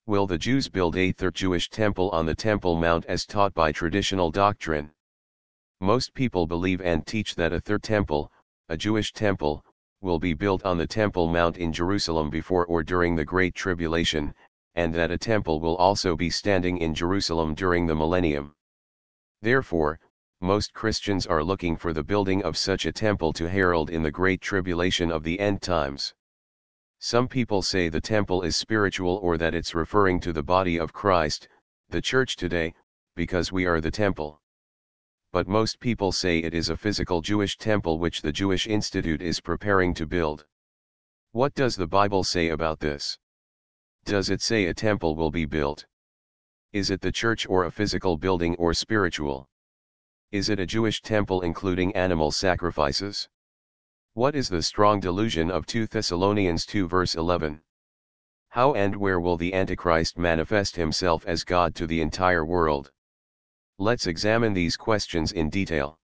Will the Jews build a third Jewish temple on the Temple Mount as taught by traditional doctrine? Most people believe and teach that a third temple, a Jewish temple, will be built on the Temple Mount in Jerusalem before or during the Great Tribulation, and that a temple will also be standing in Jerusalem during the millennium. Therefore, most Christians are looking for the building of such a temple to herald in the Great Tribulation of the end times. Some people say the temple is spiritual or that it's referring to the body of Christ, the church today, because we are the temple. But most people say it is a physical Jewish temple which the Jewish Institute is preparing to build. What does the Bible say about this? Does it say a temple will be built? Is it the church or a physical building or spiritual? Is it a Jewish temple including animal sacrifices? What is the strong delusion of 2 Thessalonians 2 verse 11? How and where will the Antichrist manifest himself as God to the entire world? Let's examine these questions in detail.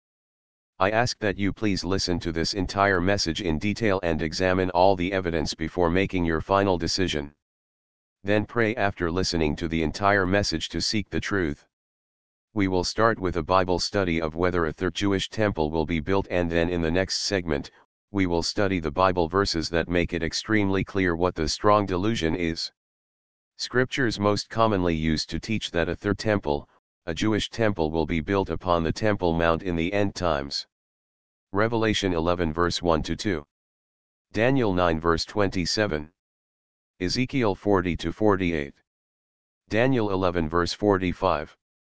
I ask that you please listen to this entire message in detail and examine all the evidence before making your final decision. Then pray after listening to the entire message to seek the truth. We will start with a Bible study of whether a third Jewish temple will be built, and then in the next segment, we will study the Bible verses that make it extremely clear what the strong delusion is. Scriptures most commonly used to teach that a third temple, a Jewish temple, will be built upon the Temple Mount in the end times. Revelation 11 verse 1-2. Daniel 9 verse 27. Ezekiel 40-48. Daniel 11 verse 45.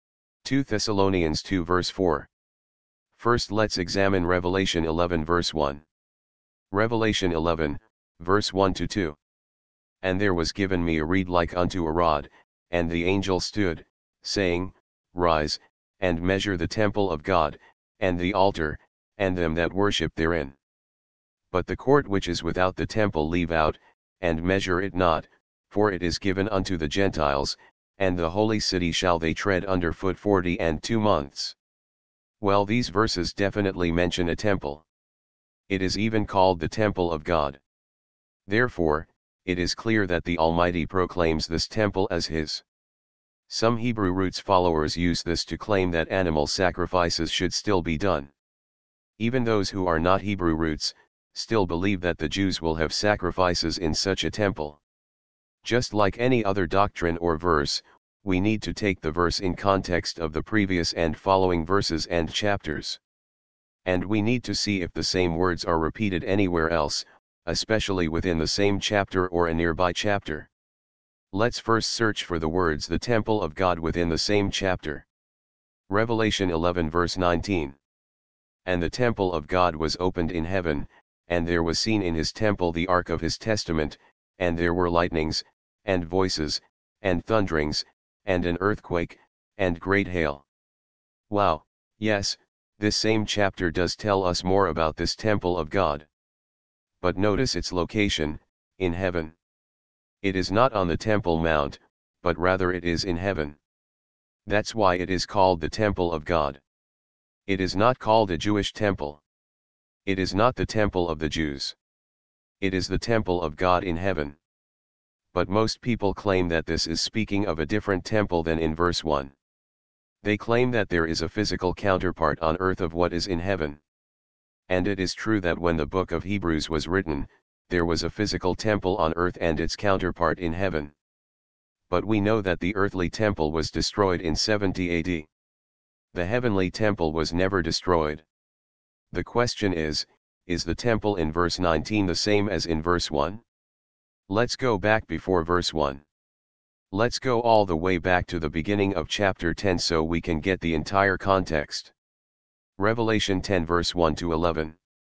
2 Thessalonians 2 verse 4. First let's examine Revelation 11 verse 1. Revelation 11, verse 1-2. And there was given me a reed like unto a rod, and the angel stood, saying, Rise, and measure the temple of God, and the altar, and them that worship therein. But the court which is without the temple leave out, and measure it not, for it is given unto the Gentiles, and the holy city shall they tread under foot 42 months. Well, these verses definitely mention a temple. It is even called the temple of God. Therefore, it is clear that the Almighty proclaims this temple as His. Some Hebrew roots followers use this to claim that animal sacrifices should still be done. Even those who are not Hebrew roots, still believe that the Jews will have sacrifices in such a temple. Just like any other doctrine or verse, we need to take the verse in context of the previous and following verses and chapters. And we need to see if the same words are repeated anywhere else, especially within the same chapter or a nearby chapter. Let's first search for the words the temple of God within the same chapter. Revelation 11 verse 19. And the temple of God was opened in heaven, and there was seen in his temple the ark of his testament, and there were lightnings, and voices, and thunderings, and an earthquake, and great hail. Wow, yes, this same chapter does tell us more about this temple of God. But notice its location, in heaven. It is not on the Temple Mount, but rather it is in heaven. That's why it is called the temple of God. It is not called a Jewish temple. It is not the temple of the Jews. It is the temple of God in heaven. But most people claim that this is speaking of a different temple than in verse 1. They claim that there is a physical counterpart on earth of what is in heaven. And it is true that when the book of Hebrews was written, there was a physical temple on earth and its counterpart in heaven. But we know that the earthly temple was destroyed in 70 AD. The heavenly temple was never destroyed. The question is the temple in verse 19 the same as in verse 1? Let's go back before verse 1. Let's go all the way back to the beginning of chapter 10 so we can get the entire context. Revelation 10 verse 1-11.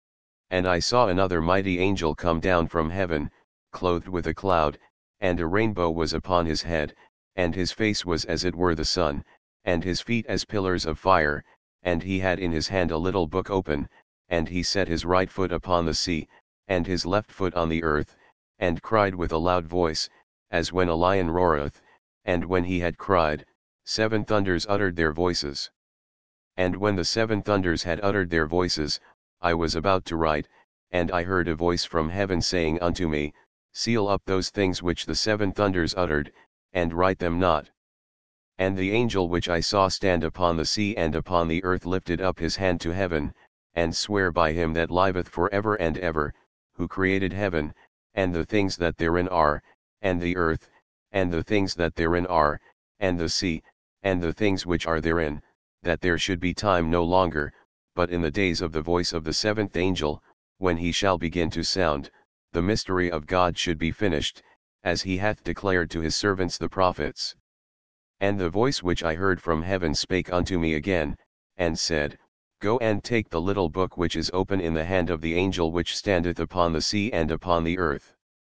And I saw another mighty angel come down from heaven, clothed with a cloud, and a rainbow was upon his head, and his face was as it were the sun, and his feet as pillars of fire, and he had in his hand a little book open, and he set his right foot upon the sea, and his left foot on the earth, and cried with a loud voice, as when a lion roareth, and when he had cried, 7 thunders uttered their voices. And when the 7 thunders had uttered their voices, I was about to write, and I heard a voice from heaven saying unto me, Seal up those things which the 7 thunders uttered, and write them not. And the angel which I saw stand upon the sea and upon the earth lifted up his hand to heaven, and sware by him that liveth for ever and ever, who created heaven, and the things that therein are, and the earth, and the things that therein are, and the sea, and the things which are therein, that there should be time no longer, but in the days of the voice of the seventh angel, when he shall begin to sound, the mystery of God should be finished, as he hath declared to his servants the prophets. And the voice which I heard from heaven spake unto me again, and said, Go and take the little book which is open in the hand of the angel which standeth upon the sea and upon the earth.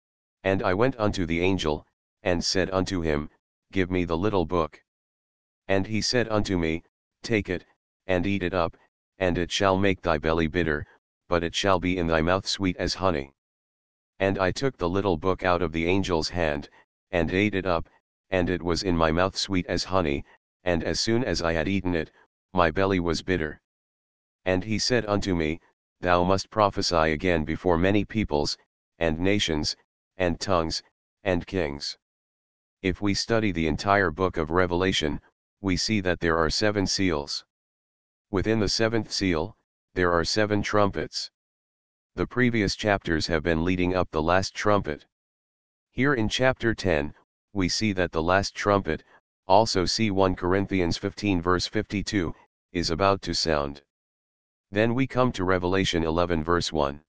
And I went unto the angel, and said unto him, Give me the little book. And he said unto me, Take it, and eat it up, and it shall make thy belly bitter, but it shall be in thy mouth sweet as honey. And I took the little book out of the angel's hand, and ate it up, and it was in my mouth sweet as honey, and as soon as I had eaten it, my belly was bitter. And he said unto me, Thou must prophesy again before many peoples, and nations, and tongues, and kings. If we study the entire book of Revelation, we see that there are 7 seals. Within the 7th seal, there are 7 trumpets. The previous chapters have been leading up the last trumpet. Here in chapter 10, we see that the last trumpet, also see 1 Corinthians 15 verse 52, is about to sound. Then we come to Revelation 11 verse 1.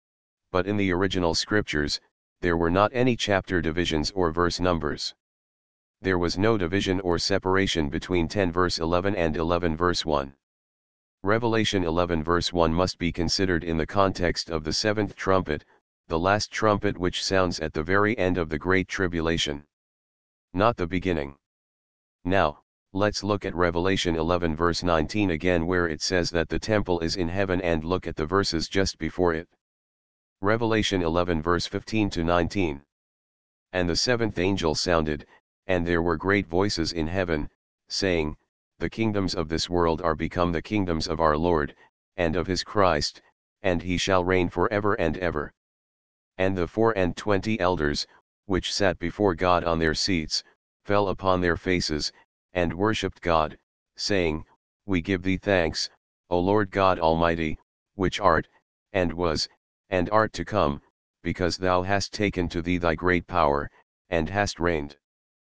But in the original scriptures, there were not any chapter divisions or verse numbers. There was no division or separation between 10 verse 11 and 11 verse 1. Revelation 11 verse 1 must be considered in the context of the 7th trumpet, the last trumpet which sounds at the very end of the Great Tribulation. Not the beginning. Now, let's look at Revelation 11 verse 19 again, where it says that the temple is in heaven, and look at the verses just before it. Revelation 11 verse 15 to 19. And the 7th angel sounded, and there were great voices in heaven, saying, The kingdoms of this world are become the kingdoms of our Lord, and of his Christ, and he shall reign for ever and ever. And the 24 elders, which sat before God on their seats, fell upon their faces, and worshipped God, saying, We give thee thanks, O Lord God Almighty, which art, and was, and art to come, because thou hast taken to thee thy great power, and hast reigned.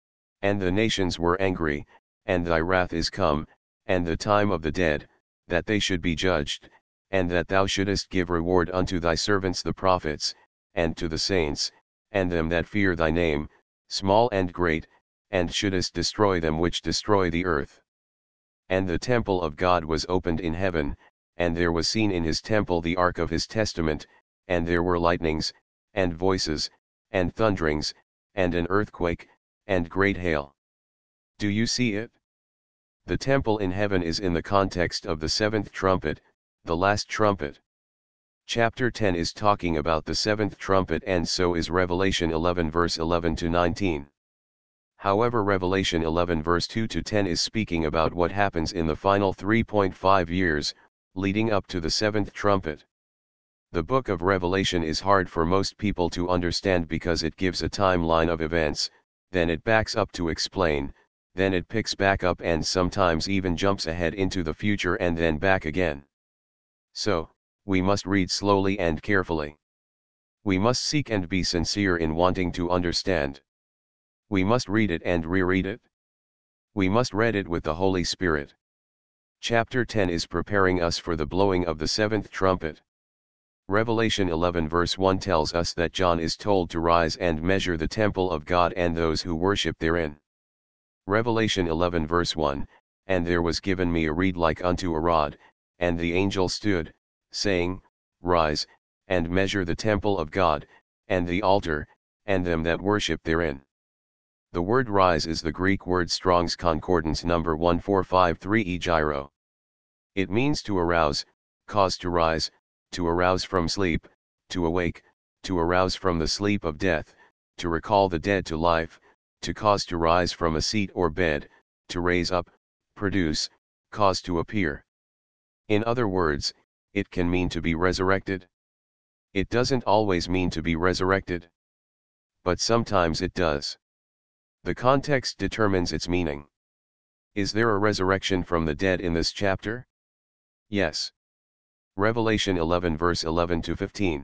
And the nations were angry, and thy wrath is come, and the time of the dead, that they should be judged, and that thou shouldest give reward unto thy servants the prophets, and to the saints, and them that fear thy name, small and great, and shouldest destroy them which destroy the earth. And the temple of God was opened in heaven, and there was seen in his temple the ark of his testament, and there were lightnings, and voices, and thunderings, and an earthquake, and great hail. Do you see it? The temple in heaven is in the context of the 7th trumpet, the last trumpet. Chapter 10 is talking about the 7th trumpet, and so is Revelation 11 verse 11 to 19. However, Revelation 11 verse 2 to 10 is speaking about what happens in the final 3.5 years, leading up to the 7th trumpet. The book of Revelation is hard for most people to understand because it gives a timeline of events, then it backs up to explain, then it picks back up and sometimes even jumps ahead into the future and then back again. So, we must read slowly and carefully. We must seek and be sincere in wanting to understand. We must read it and reread it. We must read it with the Holy Spirit. Chapter 10 is preparing us for the blowing of the 7th trumpet. Revelation 11 verse 1 tells us that John is told to rise and measure the temple of God and those who worship therein. Revelation 11 verse 1, And there was given me a reed like unto a rod, and the angel stood, saying, Rise, and measure the temple of God, and the altar, and them that worship therein. The word rise is the Greek word Strong's Concordance number 1453 gyro. It means to arouse, cause to rise, to arouse from sleep, to awake, to arouse from the sleep of death, to recall the dead to life, to cause to rise from a seat or bed, to raise up, produce, cause to appear. In other words, it can mean to be resurrected. It doesn't always mean to be resurrected. But sometimes it does. The context determines its meaning. Is there a resurrection from the dead in this chapter? Yes. Revelation 11 verse 11 to 15.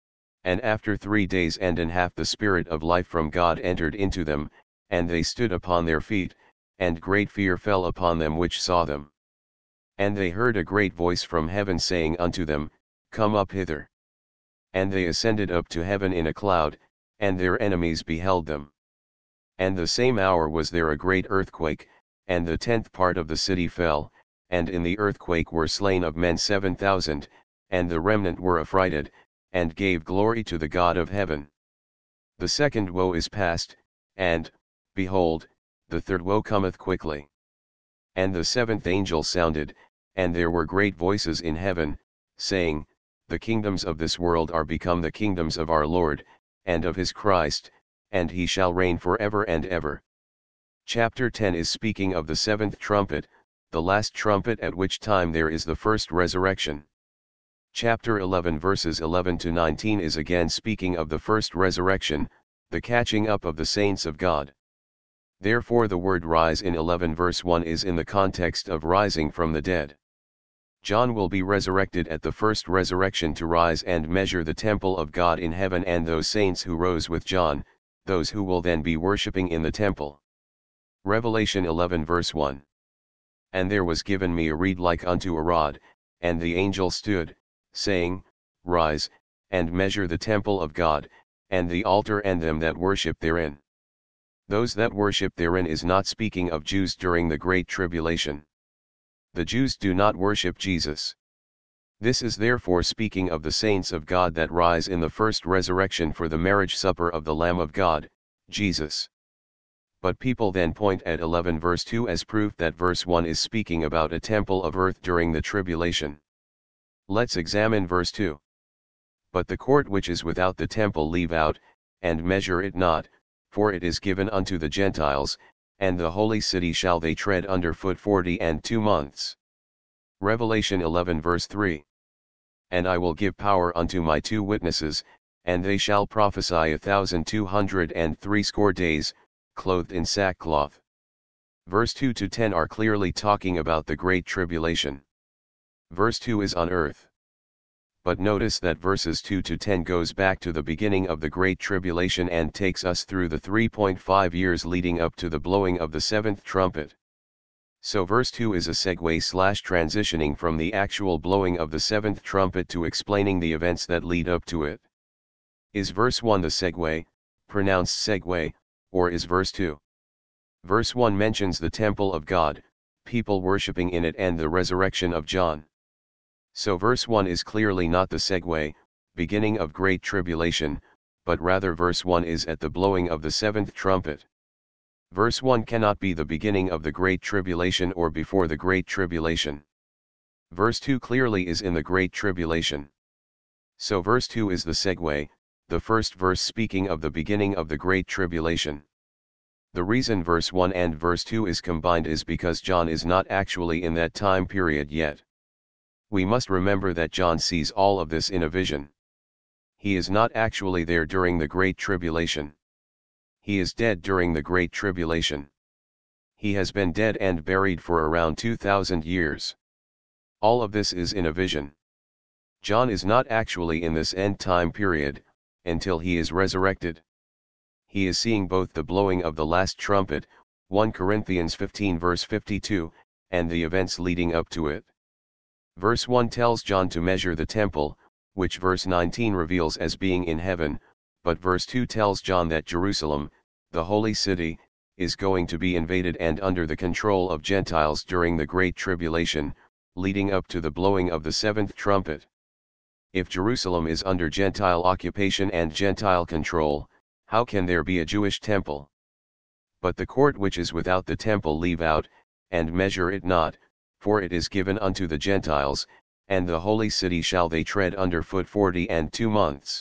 And after 3 days and an half the Spirit of life from God entered into them, and they stood upon their feet, and great fear fell upon them which saw them. And they heard a great voice from heaven saying unto them, Come up hither. And they ascended up to heaven in a cloud, and their enemies beheld them. And the same hour was there a great earthquake, and the 10th part of the city fell, and in the earthquake were slain of men 7,000, and the remnant were affrighted, and gave glory to the God of heaven. The second woe is past, and, behold, the third woe cometh quickly. And the 7th angel sounded, and there were great voices in heaven, saying, The kingdoms of this world are become the kingdoms of our Lord, and of his Christ, and he shall reign forever and ever. Chapter 10 is speaking of the 7th trumpet, the last trumpet, at which time there is the first resurrection. Chapter 11 verses 11 to 19 is again speaking of the first resurrection, the catching up of the saints of God. Therefore the word rise in 11 verse 1 is in the context of rising from the dead. John will be resurrected at the first resurrection to rise and measure the temple of God in heaven and those saints who rose with John, those who will then be worshipping in the temple. Revelation 11 verse 1. And there was given me a reed like unto a rod, and the angel stood, saying, Rise, and measure the temple of God, and the altar and them that worship therein. Those that worship therein is not speaking of Jews during the Great Tribulation. The Jews do not worship Jesus. This is therefore speaking of the saints of God that rise in the first resurrection for the marriage supper of the Lamb of God, Jesus. But people then point at 11 verse 2 as proof that verse 1 is speaking about a temple of earth during the tribulation. Let's examine verse 2. But the court which is without the temple leave out, and measure it not, for it is given unto the Gentiles, and the holy city shall they tread under foot 42 months. Revelation 11 verse 3. And I will give power unto my 2 witnesses, and they shall prophesy 1,260 days, clothed in sackcloth. Verse 2 to 10 are clearly talking about the Great Tribulation. Verse 2 is on earth. But notice that verses 2 to 10 goes back to the beginning of the Great Tribulation and takes us through the 3.5 years leading up to the blowing of the 7th trumpet. So verse 2 is a segue/transitioning from the actual blowing of the 7th trumpet to explaining the events that lead up to it. Is verse 1 the segue, pronounced segue, or is verse 2? Verse 1 mentions the temple of God, people worshipping in it, and the resurrection of John. So verse 1 is clearly not the segue, beginning of Great Tribulation, but rather verse 1 is at the blowing of the 7th trumpet. Verse 1 cannot be the beginning of the Great Tribulation or before the Great Tribulation. Verse 2 clearly is in the Great Tribulation. So verse 2 is the segue, the first verse speaking of the beginning of the Great Tribulation. The reason verse 1 and verse 2 is combined is because John is not actually in that time period yet. We must remember that John sees all of this in a vision. He is not actually there during the Great Tribulation. He is dead during the Great Tribulation. He has been dead and buried for around 2,000 years. All of this is in a vision. John is not actually in this end time period, until he is resurrected. He is seeing both the blowing of the last trumpet, 1 Corinthians 15 verse 52, and the events leading up to it. Verse 1 tells John to measure the temple, which verse 19 reveals as being in heaven, but verse 2 tells John that Jerusalem, the holy city, is going to be invaded and under the control of Gentiles during the Great Tribulation, leading up to the blowing of the 7th trumpet. If Jerusalem is under Gentile occupation and Gentile control, how can there be a Jewish temple? But the court which is without the temple leave out, and measure it not, for it is given unto the Gentiles, and the holy city shall they tread under foot 42 months.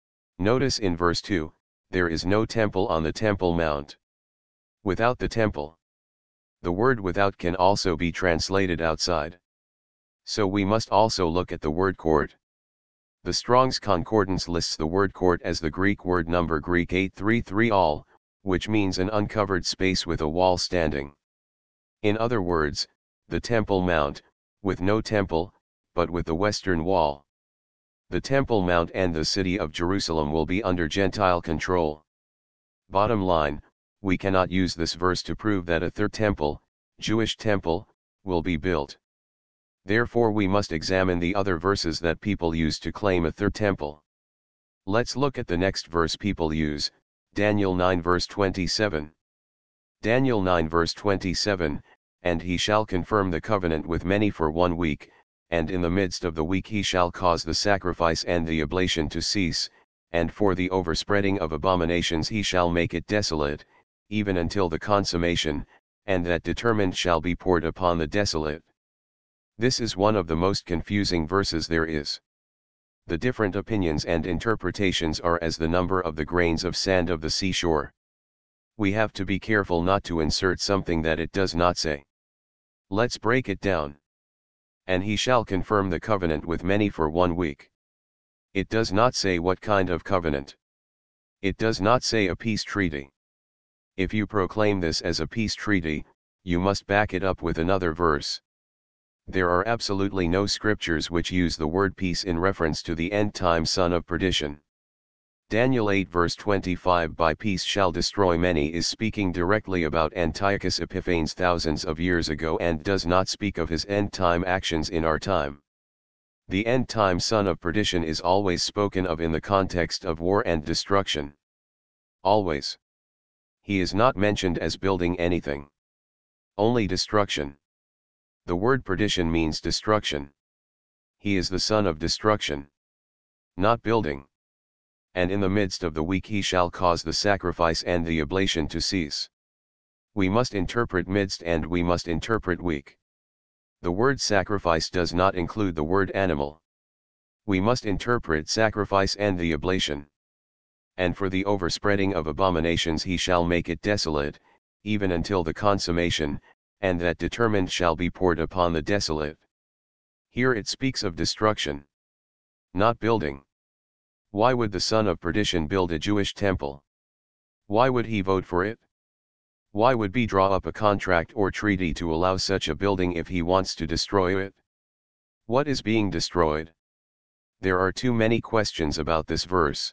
Notice in verse 2, there is no temple on the Temple Mount. Without the temple. The word without can also be translated outside. So we must also look at the word court. The Strong's Concordance lists the word court as the Greek word number Greek 833 all, which means an uncovered space with a wall standing. In other words, the Temple Mount, with no temple, but with the western wall. The Temple Mount and the city of Jerusalem will be under Gentile control. Bottom line, we cannot use this verse to prove that a third temple, Jewish temple, will be built. Therefore we must examine the other verses that people use to claim a third temple. Let's look at the next verse people use, Daniel 9 verse 27. Daniel 9 verse 27, and he shall confirm the covenant with many for 1 week, and in the midst of the week he shall cause the sacrifice and the oblation to cease, and for the overspreading of abominations he shall make it desolate, even until the consummation, and that determined shall be poured upon the desolate. This is one of the most confusing verses there is. The different opinions and interpretations are as the number of the grains of sand of the seashore. We have to be careful not to insert something that it does not say. Let's break it down. And he shall confirm the covenant with many for 1 week. It does not say what kind of covenant. It does not say a peace treaty. If you proclaim this as a peace treaty, you must back it up with another verse. There are absolutely no scriptures which use the word peace in reference to the end-time son of perdition. Daniel 8 verse 25 by peace shall destroy many is speaking directly about Antiochus Epiphanes thousands of years ago and does not speak of his end-time actions in our time. The end-time son of perdition is always spoken of in the context of war and destruction. Always. He is not mentioned as building anything. Only destruction. The word perdition means destruction. He is the son of destruction. Not building. And in the midst of the week he shall cause the sacrifice and the oblation to cease. We must interpret midst and we must interpret week. The word sacrifice does not include the word animal. We must interpret sacrifice and the oblation. And for the overspreading of abominations he shall make it desolate, even until the consummation, and that determined shall be poured upon the desolate. Here it speaks of destruction. Not building. Why would the son of perdition build a Jewish temple? Why would he vote for it? Why would he draw up a contract or treaty to allow such a building if he wants to destroy it? What is being destroyed? There are too many questions about this verse.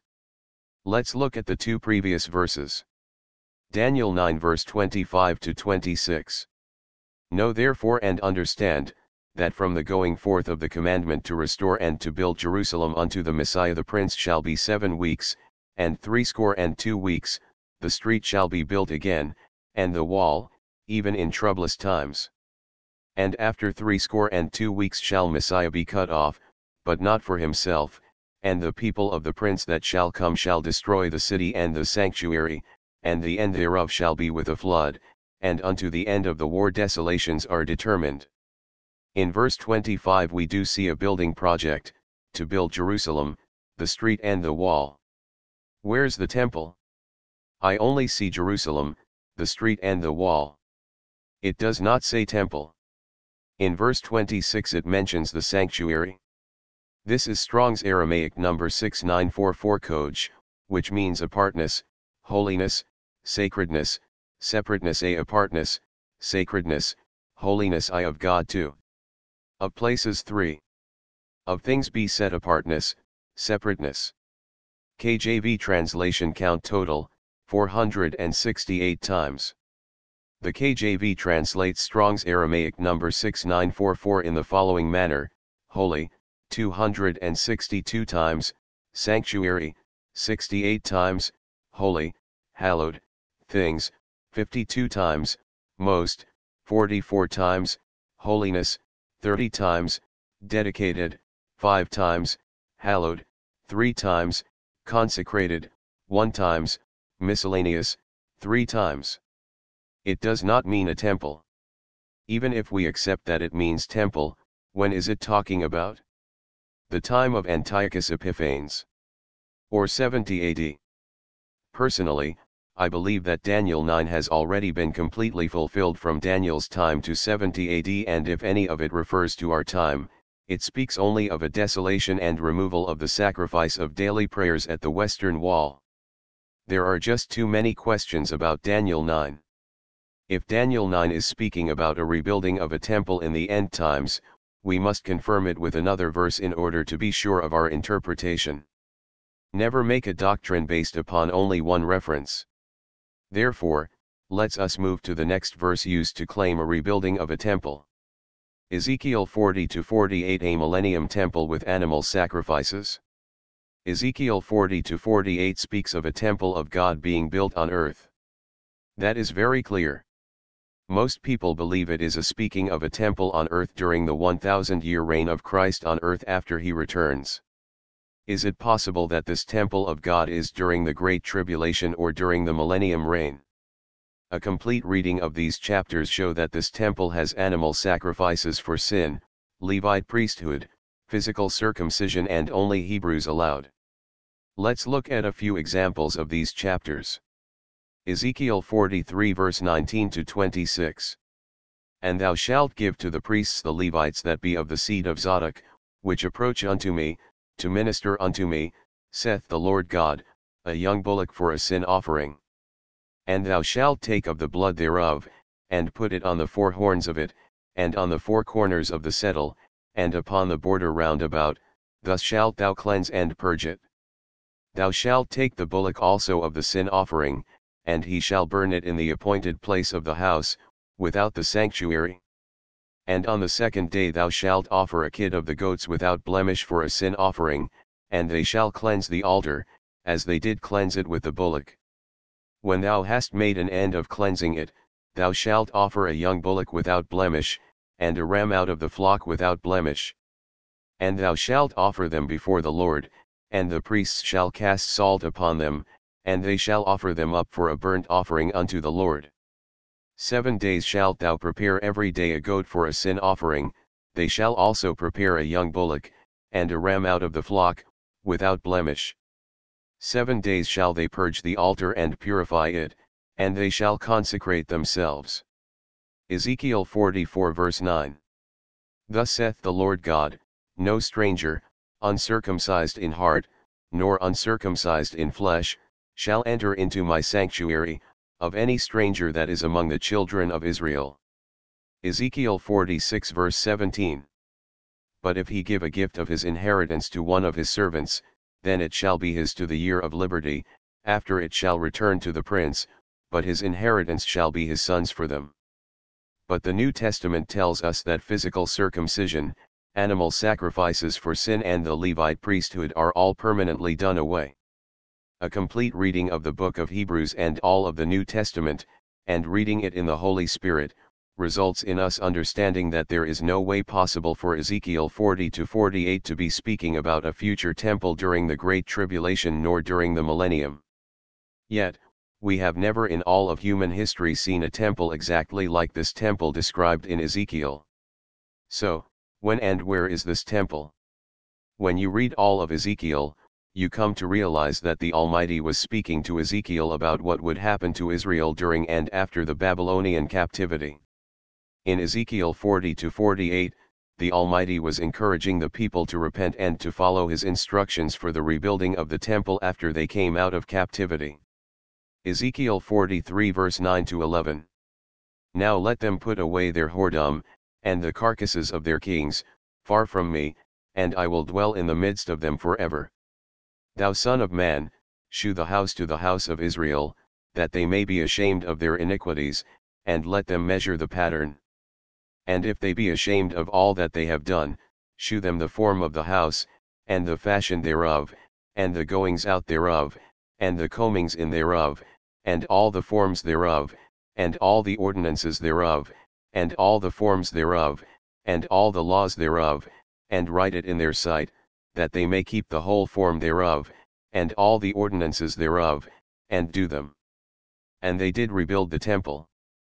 Let's look at the 2 previous verses. Daniel 9 verse 25 to 26. Know therefore and understand, that from the going forth of the commandment to restore and to build Jerusalem unto the Messiah the Prince shall be 7 weeks, and 62 weeks, the street shall be built again, and the wall, even in troublous times. And after 62 weeks shall Messiah be cut off, but not for himself, and the people of the Prince that shall come shall destroy the city and the sanctuary, and the end thereof shall be with a flood, and unto the end of the war desolations are determined. In verse 25 we do see a building project, to build Jerusalem, the street and the wall. Where's the temple? I only see Jerusalem, the street and the wall. It does not say temple. In verse 26 it mentions the sanctuary. This is Strong's Aramaic number 6944 Koj, which means apartness, holiness, sacredness, separateness a apartness, sacredness, holiness I of God 2. Of places 3. Of things be set apartness, separateness. KJV translation count total, 468 times. The KJV translates Strong's Aramaic number 6944 in the following manner: holy, 262 times, sanctuary, 68 times, holy, hallowed, things, 52 times, most, 44 times, holiness, 30 times, dedicated, 5 times, hallowed, 3 times, consecrated, 1 times, miscellaneous, 3 times. It does not mean a temple. Even if we accept that it means temple, when is it talking about? The time of Antiochus Epiphanes. Or 70 AD. Personally, I believe that Daniel 9 has already been completely fulfilled from Daniel's time to 70 AD, and if any of it refers to our time, it speaks only of a desolation and removal of the sacrifice of daily prayers at the western wall. There are just too many questions about Daniel 9. If Daniel 9 is speaking about a rebuilding of a temple in the end times, we must confirm it with another verse in order to be sure of our interpretation. Never make a doctrine based upon only one reference. Therefore, let's us move to the next verse used to claim a rebuilding of a temple. Ezekiel 40-48, a millennium temple with animal sacrifices. Ezekiel 40-48 speaks of a temple of God being built on earth. That is very clear. Most people believe it is a speaking of a temple on earth during the 1,000-year reign of Christ on earth after he returns. Is it possible that this temple of God is during the Great Tribulation or during the millennium reign? A complete reading of these chapters show that this temple has animal sacrifices for sin, Levite priesthood, physical circumcision, and only Hebrews allowed. Let's look at a few examples of these chapters. Ezekiel 43 verse 19-26. And thou shalt give to the priests the Levites that be of the seed of Zadok, which approach unto me, to minister unto me, saith the Lord God, a young bullock for a sin offering. And thou shalt take of the blood thereof, and put it on the four horns of it, and on the four corners of the settle, and upon the border round about, thus shalt thou cleanse and purge it. Thou shalt take the bullock also of the sin offering, and he shall burn it in the appointed place of the house, without the sanctuary. And on the second day thou shalt offer a kid of the goats without blemish for a sin offering, and they shall cleanse the altar, as they did cleanse it with the bullock. When thou hast made an end of cleansing it, thou shalt offer a young bullock without blemish, and a ram out of the flock without blemish. And thou shalt offer them before the Lord, and the priests shall cast salt upon them, and they shall offer them up for a burnt offering unto the Lord. 7 days shalt thou prepare every day a goat for a sin offering, they shall also prepare a young bullock, and a ram out of the flock, without blemish. 7 days shall they purge the altar and purify it, and they shall consecrate themselves. Ezekiel 44 verse 9. Thus saith the Lord God, no stranger, uncircumcised in heart, nor uncircumcised in flesh, shall enter into my sanctuary, of any stranger that is among the children of Israel. Ezekiel 46 verse 17. But if he give a gift of his inheritance to one of his servants, then it shall be his to the year of liberty, after it shall return to the prince, but his inheritance shall be his son's for them. But the New Testament tells us that physical circumcision, animal sacrifices for sin, and the Levite priesthood are all permanently done away. A complete reading of the book of Hebrews and all of the New Testament, and reading it in the Holy Spirit, results in us understanding that there is no way possible for Ezekiel 40-48 to be speaking about a future temple during the Great Tribulation nor during the millennium. Yet, we have never in all of human history seen a temple exactly like this temple described in Ezekiel. So, when and where is this temple? When you read all of Ezekiel, you come to realize that the Almighty was speaking to Ezekiel about what would happen to Israel during and after the Babylonian captivity. In Ezekiel 40-48, the Almighty was encouraging the people to repent and to follow his instructions for the rebuilding of the temple after they came out of captivity. Ezekiel 43 verse 9-11. Now let them put away their whoredom, and the carcasses of their kings, far from me, and I will dwell in the midst of them forever. Thou son of man, shew the house to the house of Israel, that they may be ashamed of their iniquities, and let them measure the pattern. And if they be ashamed of all that they have done, shew them the form of the house, and the fashion thereof, and the goings out thereof, and the combings in thereof, and all the forms thereof, and all the ordinances thereof, and all the forms thereof, and all the laws thereof, and write it in their sight, that they may keep the whole form thereof, and all the ordinances thereof, and do them. And they did rebuild the temple.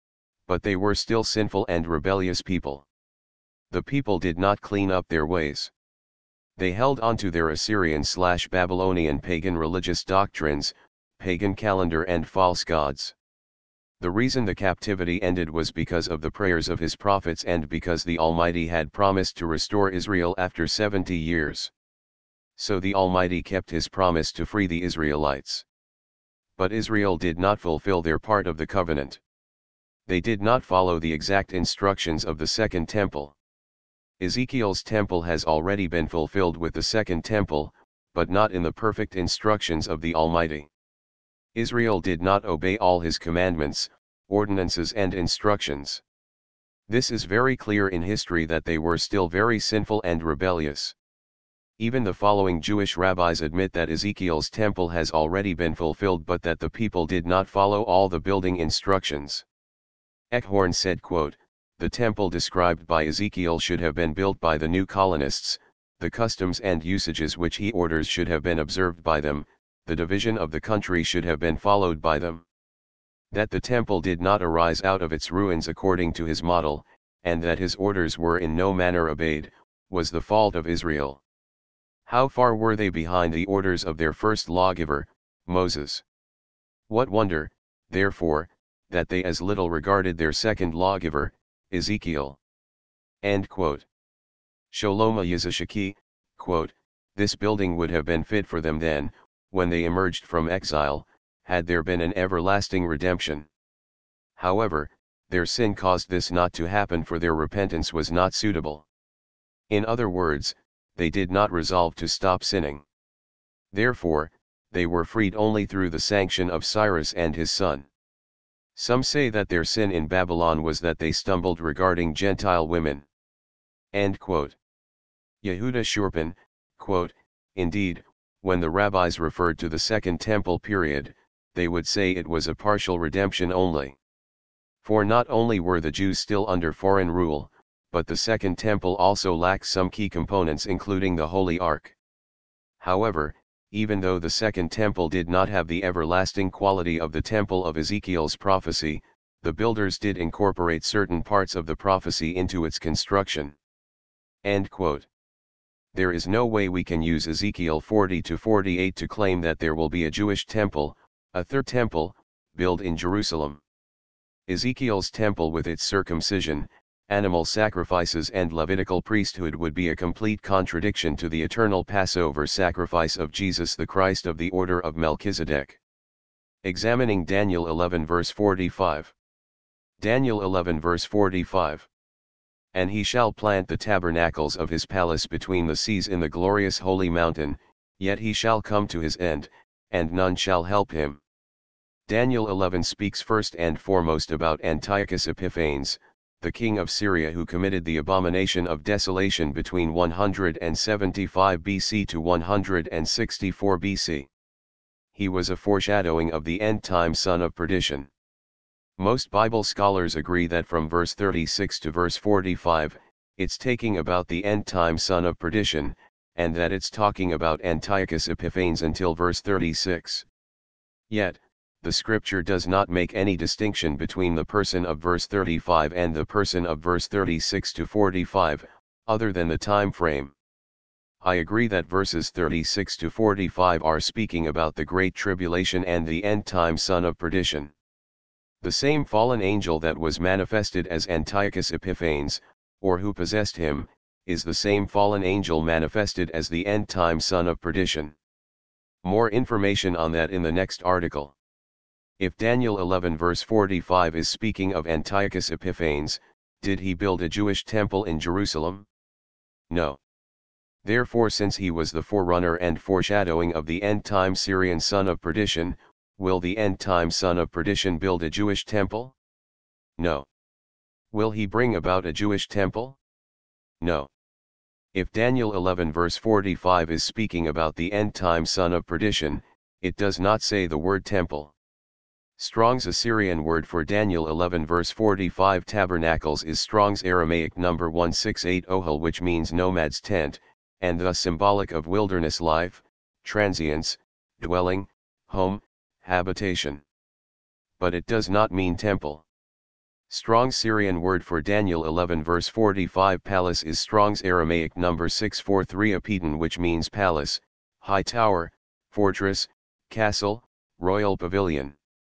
But they were still sinful and rebellious people. The people did not clean up their ways. They held on to their Assyrian/Babylonian pagan religious doctrines, pagan calendar and false gods. The reason the captivity ended was because of the prayers of his prophets and because the Almighty had promised to restore Israel after 70 years. So the Almighty kept his promise to free the Israelites. But Israel did not fulfill their part of the covenant. They did not follow the exact instructions of the second temple. Ezekiel's temple has already been fulfilled with the second temple, but not in the perfect instructions of the Almighty. Israel did not obey all his commandments, ordinances and instructions. This is very clear in history that they were still very sinful and rebellious. Even the following Jewish rabbis admit that Ezekiel's temple has already been fulfilled but that the people did not follow all the building instructions. Eckhorn said, quote, "The temple described by Ezekiel should have been built by the new colonists, the customs and usages which he orders should have been observed by them, the division of the country should have been followed by them. That the temple did not arise out of its ruins according to his model, and that his orders were in no manner obeyed, was the fault of Israel. How far were they behind the orders of their first lawgiver, Moses? What wonder, therefore, that they as little regarded their second lawgiver, Ezekiel." End quote. Shlomo Yizashaki, quote, "This building would have been fit for them then, when they emerged from exile, had there been an everlasting redemption. However, their sin caused this not to happen, for their repentance was not suitable. In other words, they did not resolve to stop sinning. Therefore, they were freed only through the sanction of Cyrus and his son. Some say that their sin in Babylon was that they stumbled regarding Gentile women." End quote. Yehuda Shurpan, quote, "Indeed, when the rabbis referred to the Second Temple period, they would say it was a partial redemption only. For not only were the Jews still under foreign rule, but the Second Temple also lacked some key components including the Holy Ark. However, even though the Second Temple did not have the everlasting quality of the Temple of Ezekiel's prophecy, the builders did incorporate certain parts of the prophecy into its construction." End quote. There is no way we can use Ezekiel 40-48 to claim that there will be a Jewish temple, a third temple, built in Jerusalem. Ezekiel's temple with its circumcision, animal sacrifices and Levitical priesthood would be a complete contradiction to the eternal Passover sacrifice of Jesus the Christ of the order of Melchizedek. Examining Daniel 11 verse 45. Daniel 11 verse 45. "And he shall plant the tabernacles of his palace between the seas in the glorious holy mountain, yet he shall come to his end, and none shall help him." Daniel 11 speaks first and foremost about Antiochus Epiphanes, the king of Syria, who committed the abomination of desolation between 175 BC to 164 BC. He was a foreshadowing of the end-time son of perdition. Most Bible scholars agree that from verse 36 to verse 45, it's taking about the end-time son of perdition, and that it's talking about Antiochus Epiphanes until verse 36. Yet, the scripture does not make any distinction between the person of verse 35 and the person of verse 36 to 45, other than the time frame. I agree that verses 36 to 45 are speaking about the Great Tribulation and the end-time son of perdition. The same fallen angel that was manifested as Antiochus Epiphanes, or who possessed him, is the same fallen angel manifested as the end-time son of perdition. More information on that in the next article. If Daniel 11 verse 45 is speaking of Antiochus Epiphanes, did he build a Jewish temple in Jerusalem? No. Therefore, since he was the forerunner and foreshadowing of the end-time Syrian son of perdition, will the end-time son of perdition build a Jewish temple? No. Will he bring about a Jewish temple? No. If Daniel 11 verse 45 is speaking about the end-time son of perdition, it does not say the word temple. Strong's Assyrian word for Daniel 11 verse 45 tabernacles is Strong's Aramaic number 168 ohel, which means nomad's tent, and thus symbolic of wilderness life, transience, dwelling, home, habitation. But it does not mean temple. Strong's Syrian word for Daniel 11 verse 45 palace is Strong's Aramaic number 643 apedon, which means palace, high tower, fortress, castle, royal pavilion.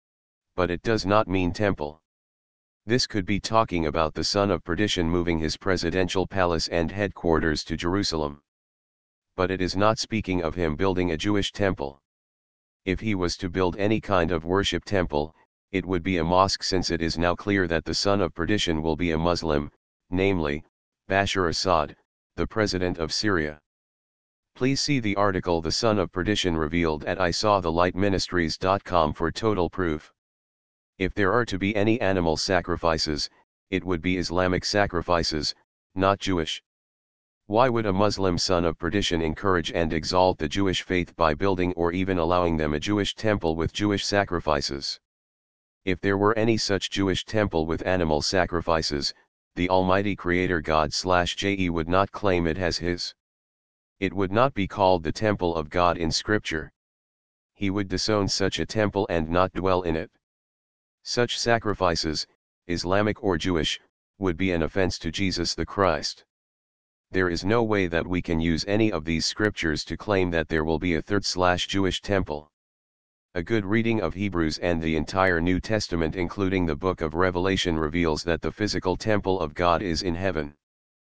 But it does not mean temple. This could be talking about the son of perdition moving his presidential palace and headquarters to Jerusalem. But it is not speaking of him building a Jewish temple. If he was to build any kind of worship temple, it would be a mosque, since it is now clear that the son of perdition will be a Muslim, namely, Bashar Assad, the president of Syria. Please see the article The Son of Perdition Revealed at isawthelightministries.com for total proof. If there are to be any animal sacrifices, it would be Islamic sacrifices, not Jewish. Why would a Muslim son of perdition encourage and exalt the Jewish faith by building or even allowing them a Jewish temple with Jewish sacrifices? If there were any such Jewish temple with animal sacrifices, the Almighty Creator God/Je would not claim it as his. It would not be called the temple of God in Scripture. He would disown such a temple and not dwell in it. Such sacrifices, Islamic or Jewish, would be an offense to Jesus the Christ. There is no way that we can use any of these scriptures to claim that there will be a third/Jewish temple. A good reading of Hebrews and the entire New Testament, including the book of Revelation, reveals that the physical temple of God is in heaven.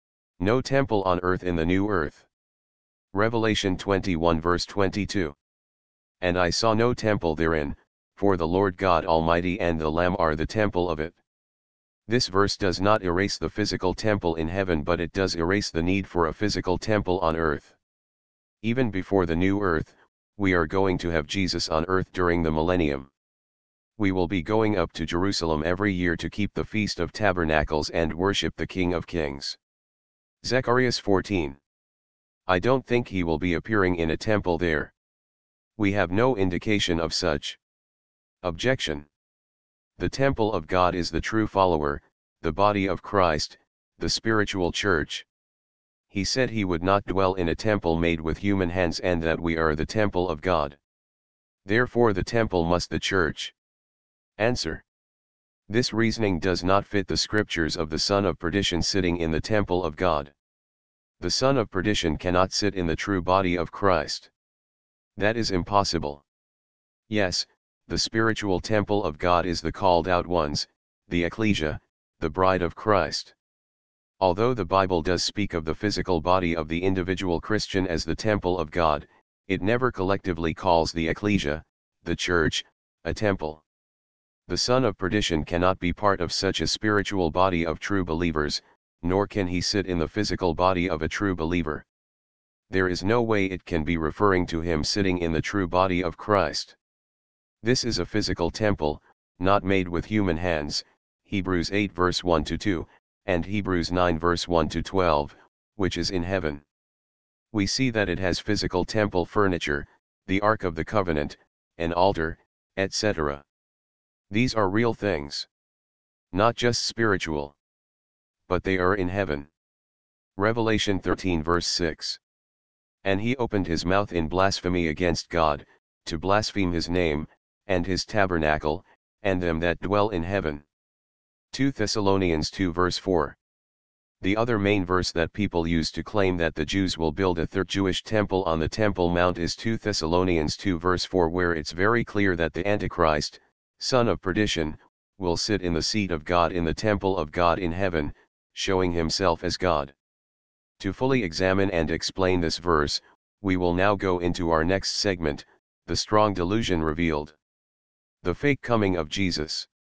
No temple on earth in the new earth. Revelation 21 verse 22. And I saw no temple therein, for the Lord God Almighty and the Lamb are the temple of it. This verse does not erase the physical temple in heaven, but it does erase the need for a physical temple on earth. Even before the new earth, we are going to have Jesus on earth during the millennium. We will be going up to Jerusalem every year to keep the Feast of Tabernacles and worship the King of Kings. Zechariah 14. I don't think he will be appearing in a temple there. We have no indication of such. Objection. The temple of God is the true follower, the body of Christ, the spiritual church. He said he would not dwell in a temple made with human hands, and that we are the temple of God. Therefore the temple must be the church. Answer. This reasoning does not fit the scriptures of the son of perdition sitting in the temple of God. The son of perdition cannot sit in the true body of Christ. That is impossible. Yes, the spiritual temple of God is the called out ones, the ecclesia, the bride of Christ. Although the Bible does speak of the physical body of the individual Christian as the temple of God, it never collectively calls the ecclesia, the church, a temple. The son of perdition cannot be part of such a spiritual body of true believers, nor can he sit in the physical body of a true believer. There is no way it can be referring to him sitting in the true body of Christ. This is a physical temple, not made with human hands, Hebrews 8 verse 1-2, and Hebrews 9 verse 1-12, which is in heaven. We see that it has physical temple furniture, the Ark of the Covenant, an altar, etc. These are real things. Not just spiritual. But they are in heaven. Revelation 13 verse 6. And he opened his mouth in blasphemy against God, to blaspheme his name, and his tabernacle, and them that dwell in heaven. 2 Thessalonians 2 verse 4. The other main verse that people use to claim that the Jews will build a third Jewish temple on the Temple Mount is 2 Thessalonians 2 verse 4, where it's very clear that the Antichrist, son of perdition, will sit in the seat of God in the temple of God in heaven, showing himself as God. To fully examine and explain this verse, we will now go into our next segment, the strong delusion revealed. The fake coming of Jesus.